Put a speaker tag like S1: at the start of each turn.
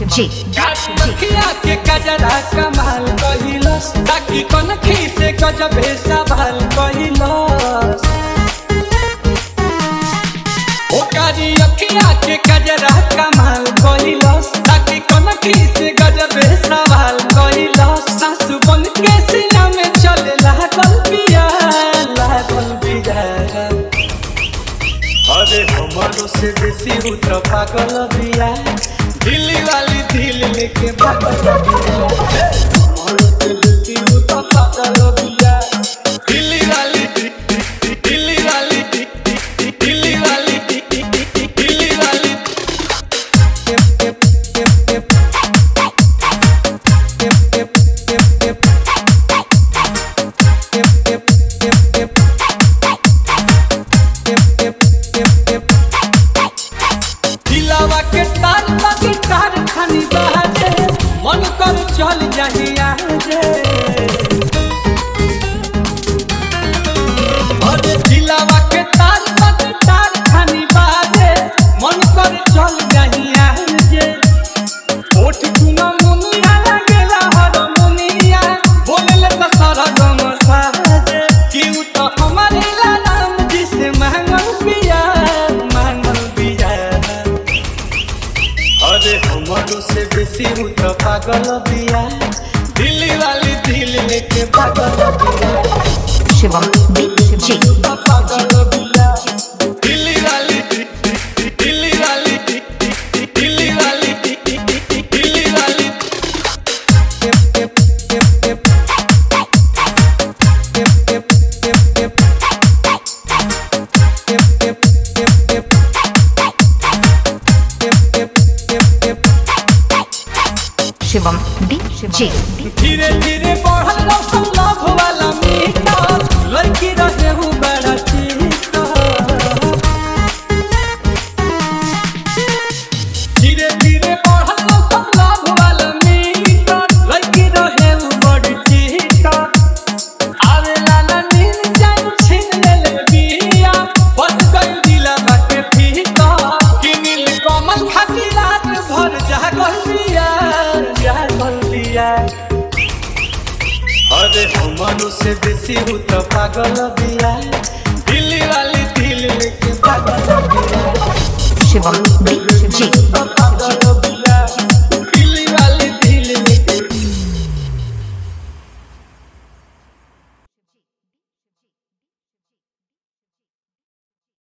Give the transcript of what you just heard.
S1: जी
S2: रखिया के कजरा कमाल कहिलस ताकि कनखी से गजबे सवाल कहिलस ओकारी रखिया के कजरा कमाल कहिलस ताकि कनखी से गजबे सवाल कहिलस सासु बन के सीना में चले लागल बिया अरे हमारो से बेसी हूँ तो पागल बिया दिल्ली वाली दिल लेके पागल बिया हमारो से बेसी हूँ तो पागल बिया दिल्ली वाली दिल्ली वाली दिल्ली वाली दिल्ली वाली दिलावा के तार लगी तार खानी बाजे मन कर चल जाहिया जे अरे दिलावा के तार लगी तार खानी बाजे मन कर चल जाहिया जे ओठ कुना मुनिया लागेला हर मुनिया बोलेले त सारा गम साजे क्यों तो हमारे नाम जिसे मांगल पिया अरे हमारो से बेसी हूँ तो पागल बिया दिल्ली वाली दिल लेके पागल बिया
S1: शिवम जी
S2: पागल बिया दिल्ली वाली दिल्ली वाली दिल्ली वाली दिल्ली वाली
S1: शिवम जी
S2: धीरे धीरे बढ़ल रौशन लव वाला मीटर लड़की रहे हूँ बड़ा चीटर धीरे धीरे बढ़ल रौशन लव वाला मीटर लड़की रहे हूँ बड़ी चीटर आवे लाला नील जान छीन ले बिया बस गई दिला बाटे फीका कि नील कमल खाती रात भर जागल बिया अरे हमारो से बेसी हूँ तो पागल बिया दिल्ली वाली दिल लेके पागल बिया
S1: शिवम जी
S2: पागल बिया